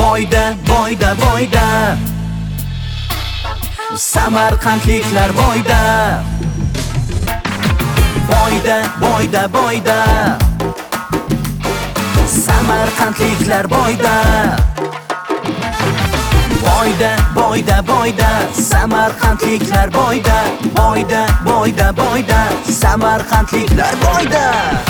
boyda, boyda, boyda. Samarqandliklar boyda. Boyda, boyda, boyda. Samarqandliklar boyda. Boyda, boyda, boyda. Samarqandliklar boyda. Boyda, boyda, boyda. Samarqandliklar boyda.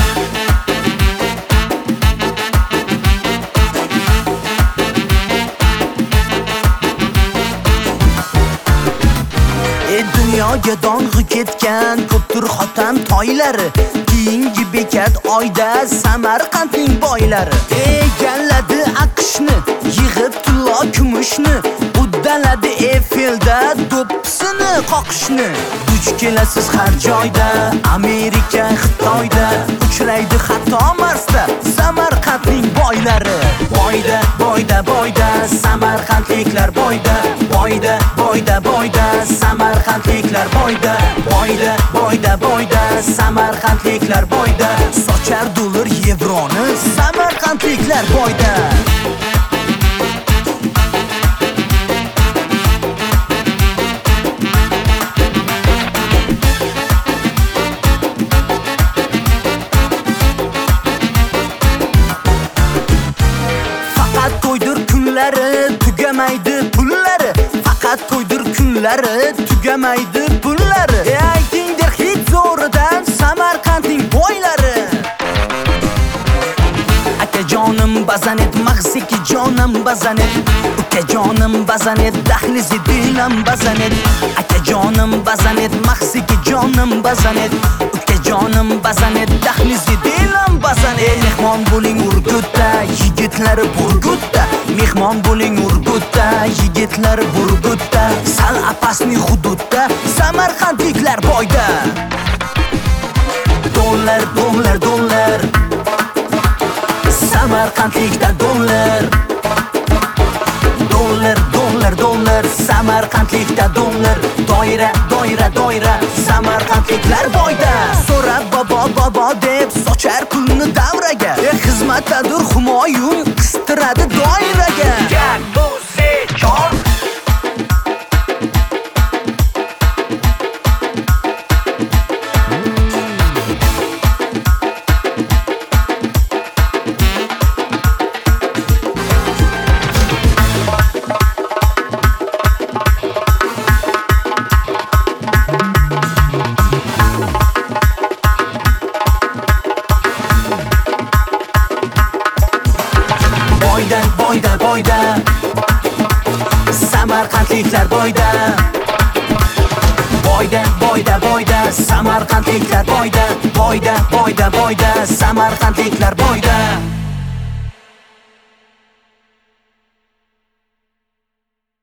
Dunyoga dong'i ketgan ko'ptur xotin toylari, keyingi bekat oyda Samarqandning boylari. Egalladi aqshni, yig'ib tillo kumushni, uddaladi Eyfelda do'ppisini qoqishni. Duch kelasiz har joyda, Amerika, Xitoyda, uchraydi hatto Marsda Samarqandning boylari. Boyda, boyda, boyda, Samarqandliklar boyda. Boyda, boyda, boyda, Samarqandliklar boyda. Boyda, boyda, boyda, Samarqandliklar boyda. Sochar dollar yevroni Samarqandliklar boyda. Faqat to'ydir kunlari, tugamaydi pullari. Faqat to'ydir kunlari, tugamaydi pullari. Aytingdir hit zo'ridan Samarqandning boylari. Akajonim bazanet, mag'ziki jonim bazanet. Ukajonim bazanet, dahlizi dilim bazanet. Akajonim bazanet, mag'ziki jonim bazanet. Ukajonim bazanet, dahlizi dilim bazanet. Mehmon bo'ling Urgutda, yigitlari Burgutda. Mehmon bo'ling Urgutda, yigitlari Burgutda. Sal apasni hududda Samarqandliklar boyda. Dollar, dollar, dollar. Samarqandlikda dollar. Dollar, dollar, dollar. Samarqandlikda dollar. Doira, doira, doira. Samarqandliklar boyda. So'rab bobo, bobo deb sochar pulni davraga. Xizmatdadir Humoyun, qistiradi doiraga. Boyda, boyda, boyda. Samarqandliklar boyda. Boyda, boyda, boyda. Samarqandliklar boyda. Boyda, boyda, boyda. Samarqandliklar boyda.